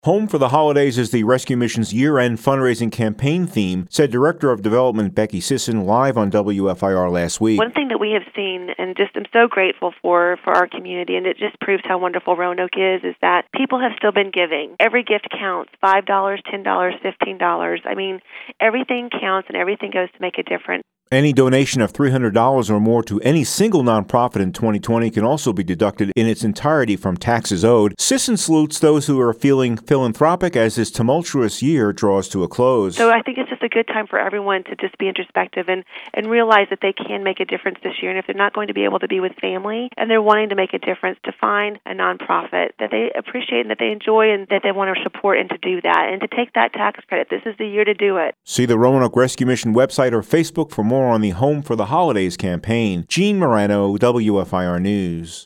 Home for the Holidays is the Rescue Mission's year-end fundraising campaign theme, said Director of Development Becky Sisson live on WFIR last week. One thing that we have seen, and just I'm so grateful for our community, and it just proves how wonderful Roanoke is that people have still been giving. Every gift counts, $5, $10, $15. I mean, everything counts and everything goes to make a difference. Any donation of $300 or more to any single nonprofit in 2020 can also be deducted in its entirety from taxes owed. Sisson salutes those who are feeling philanthropic as this tumultuous year draws to a close. So I think it's just a good time for everyone to just be introspective and realize that they can make a difference this year. And if they're not going to be able to be with family and they're wanting to make a difference, to find a nonprofit that they appreciate and that they enjoy and that they want to support, and to do that and to take that tax credit. This is the year to do it. See the Roanoke Rescue Mission website or Facebook for more on the Home for the Holidays campaign. Gene Morano, WFIR News.